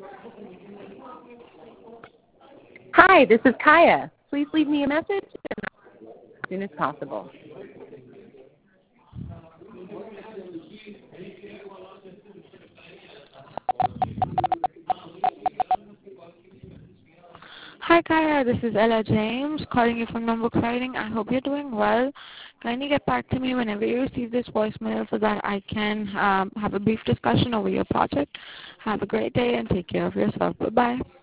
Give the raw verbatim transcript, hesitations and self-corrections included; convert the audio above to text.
Hi, this is Kaya. Please leave me a message as soon as possible. Hi Kaya, this is Ella James calling you from Numbook Writing. I hope you're doing well. Kindly get back to me whenever you receive this voicemail so that I can um, have a brief discussion over your project. Have a great day and take care of yourself. Bye-bye.